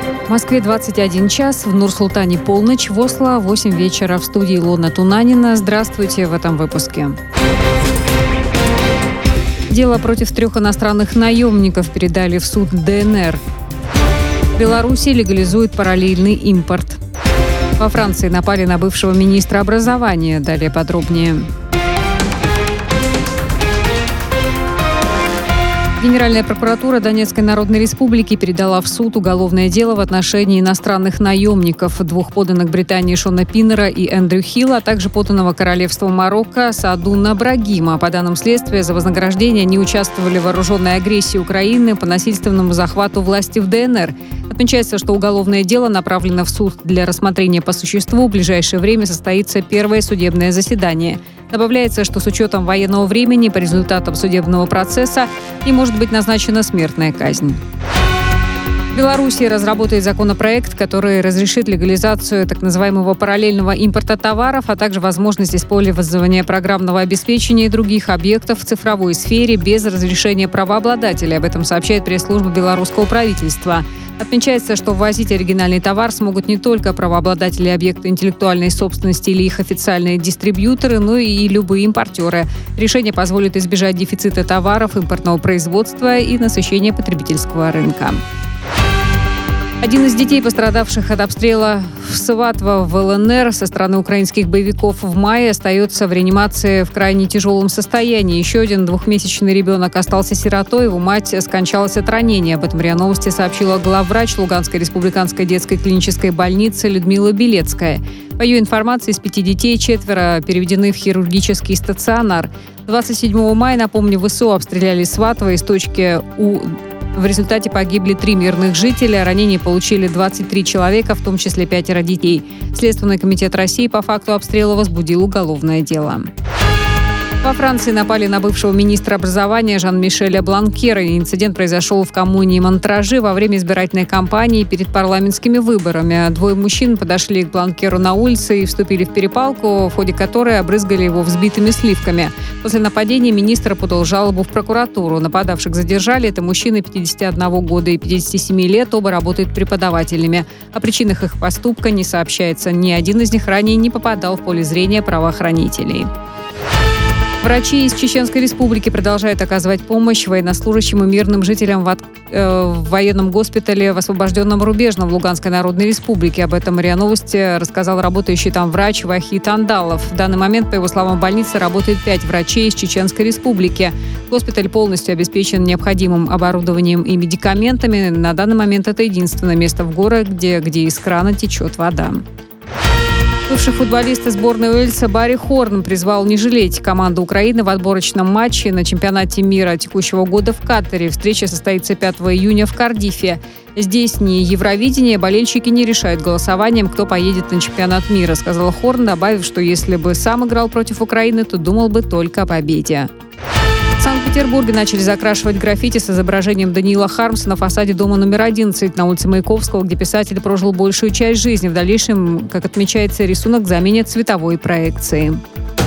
В Москве 21 час, в Нур-Султане полночь, в Осло 8 вечера. В студии Илона Тунанина. Здравствуйте в этом выпуске. Дело против 3 иностранных наемников передали в суд ДНР. В Беларуси легализуют параллельный импорт. Во Франции напали на бывшего министра образования. Далее подробнее. Генеральная прокуратура Донецкой Народной Республики передала в суд уголовное дело в отношении иностранных наемников, 2 подданных Британии Шона Пиннера и Эндрю Хилла, а также подданного королевства Марокко Саадуна Брагима. По данным следствия, за вознаграждение они участвовали в вооруженной агрессии Украины по насильственному захвату власти в ДНР. Отмечается, что уголовное дело направлено в суд для рассмотрения по существу. В ближайшее время состоится первое судебное заседание. Добавляется, что с учетом военного времени по результатам судебного процесса и может быть назначена смертная казнь. Белоруссия разработает законопроект, который разрешит легализацию так называемого параллельного импорта товаров, а также возможность использования программного обеспечения и других объектов в цифровой сфере без разрешения правообладателя. Об этом сообщает пресс-служба белорусского правительства. Отмечается, что ввозить оригинальный товар смогут не только правообладатели объекта интеллектуальной собственности или их официальные дистрибьюторы, но и любые импортеры. Решение позволит избежать дефицита товаров, импортного производства и насыщения потребительского рынка. Один из детей, пострадавших от обстрела в Сватово в ЛНР со стороны украинских боевиков в мае, остается в реанимации в крайне тяжелом состоянии. Еще один 2-месячный ребенок остался сиротой, его мать скончалась от ранения. Об этом РИА Новости сообщила главврач Луганской республиканской детской клинической больницы Людмила Белецкая. По ее информации, из 5 детей 4 переведены в хирургический стационар. 27 мая, напомню, ВСУ обстреляли Сватово из точки У. В результате погибли 3 мирных жителя, ранения получили 23 человека, в том числе 5 детей. Следственный комитет России по факту обстрела возбудил уголовное дело. Во Франции напали на бывшего министра образования Жан-Мишеля Бланкера. Инцидент произошел в коммуне Монтражи во время избирательной кампании перед парламентскими выборами. 2 мужчин подошли к Бланкеру на улице и вступили в перепалку, в ходе которой обрызгали его взбитыми сливками. После нападения министр подал жалобу в прокуратуру. Нападавших задержали. Это мужчины 51 года и 57 лет. Оба работают преподавателями. О причинах их поступка не сообщается. Ни один из них ранее не попадал в поле зрения правоохранителей. Врачи из Чеченской Республики продолжают оказывать помощь военнослужащим и мирным жителям в военном госпитале в освобожденном Рубежном в Луганской Народной Республике. Об этом РИА Новости рассказал работающий там врач Вахид Андалов. В данный момент, по его словам, в больнице работает 5 врачей из Чеченской Республики. Госпиталь полностью обеспечен необходимым оборудованием и медикаментами. На данный момент это единственное место в городе, где из крана течет вода. Бывший футболист сборной Уэльса Барри Хорн призвал не жалеть команду Украины в отборочном матче на чемпионате мира текущего года в Катаре. Встреча состоится 5 июня в Кардифе. Здесь не Евровидение, болельщики не решают голосованием, кто поедет на чемпионат мира, сказал Хорн, добавив, что если бы сам играл против Украины, то думал бы только о победе. В Санкт-Петербурге начали закрашивать граффити с изображением Даниила Хармса на фасаде дома номер 11 на улице Маяковского, где писатель прожил большую часть жизни. В дальнейшем, как отмечается, рисунок заменит цветовой проекцией.